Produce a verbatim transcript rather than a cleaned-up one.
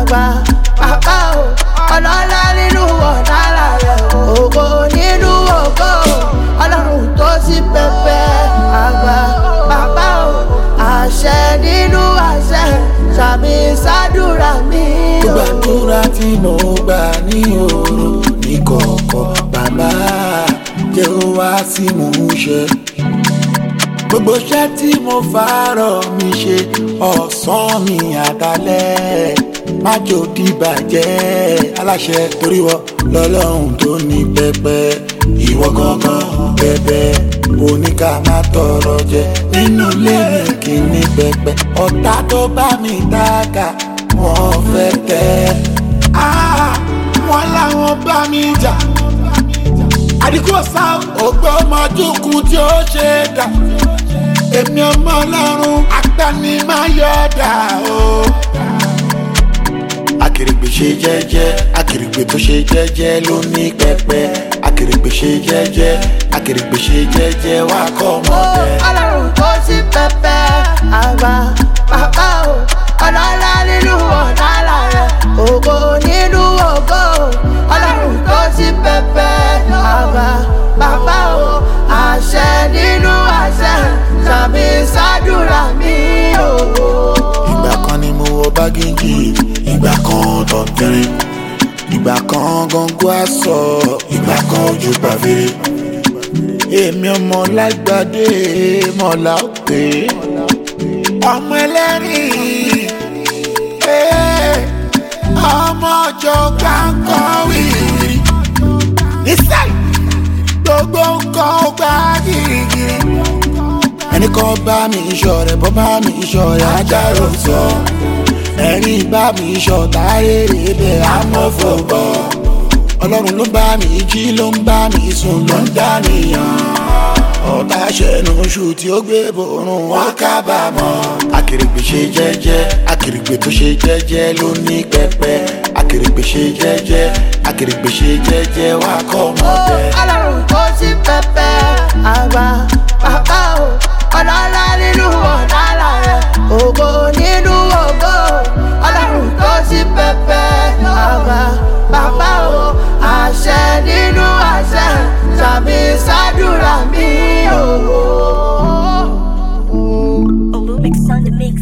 àgbà bàbá o ọlọ́lá nínú ọ̀dàlà rẹ̀ ògo nínú ògo ọlọ́run tó sí pẹpẹ àgbà bàbá o àṣẹ nínú àṣẹ sàmì sádùrà mi o. gbàdúrà tí mo gbà ní òru ní kọ̀ọ̀kọ̀ bàbá jẹ́ ó wá sí mò ń ṣe. gbogbo iṣẹ́ tí mo fàárọ̀ mi ṣe ọ̀sán mi àtàlẹ́ má jò dìbàjẹ́ aláṣẹ torí wọ lọ́lọ́run tó ní pẹpẹ ìwọ gangan bẹbẹ oníkà má tọrọ jẹ nínú ilé mi kì í ní pẹpẹ ọ̀tá tó bá mi dáka wọ́n fẹ́ tẹ́ wọ́n láwọn bá mi jà àdìkú ọ̀sá ògbó ọmọdúnkún tí ó ṣe dà èmi ọmọ ọlọ́run agbani máa yọ dà o. Akèrègbè ṣe jẹ́jẹ́ akèrègbè tó ṣe jẹ́jẹ́ ló ní pẹpẹ akèrègbè ṣe jẹ́jẹ́ akèrègbè ṣe jẹ́jẹ́ wá kọ́ ọmọdé. ọlọ́run tó sí pẹpẹ àgbà bàbá o ọlọ́lá nínú ọ̀dàlà rẹ̀ ògo nínú ògo ọlọ́run tó sí pẹpẹ àgbà bàbá o àṣẹ nínú àṣẹ sàmì sádùrà mi o. ìgbà kan ni mo wọ bágéjì ìgbà kan tọ̀tẹ̀rẹ̀ ìgbà kan gọ́ngọ́ aṣọ ìgbà kan ojú pàfẹ́rẹ́ èmi ọmọ lágbàdé mọ̀lá òkè ọmọ ẹlẹ́rìn ọmọ ọjọ́ kankan wìrì nísàlẹ̀ gbogbo nǹkan ó gbá gírígírí ẹnì kan bá mi ìṣọ̀rẹ́ bọ́ bá mi ìṣọ̀rẹ́ ajáró sọ ẹ̀rín bá mi ṣọ̀tá rere bẹ́ẹ̀ amọ́fọ̀bọ̀ ọlọ́run ló bá mi jí ló ń bá mi sùn ló ń dánìyàn ọ̀tá ṣẹ̀nu oṣù tí ó gbé borun wọn kábàámọ̀. Akèrègbè ṣe jẹ́jẹ́ akèrègbè tó ṣe jẹ́jẹ́ ló ní pẹpẹ akèrègbè ṣe jẹ́jẹ́ akèrègbè ṣe jẹ́jẹ́ wá kọ́ ọmọdé. ọlọ́run tó sí pẹpẹ àgbà bàbá o ọlọ́lá nínú ọ̀dàlà rẹ̀ ògo nínú ògo ọlọ́run tó sí pẹpẹ àgbà bàbá o àṣẹ nínú àṣẹ sàmì sádùrà mi o. Olumix on the mix.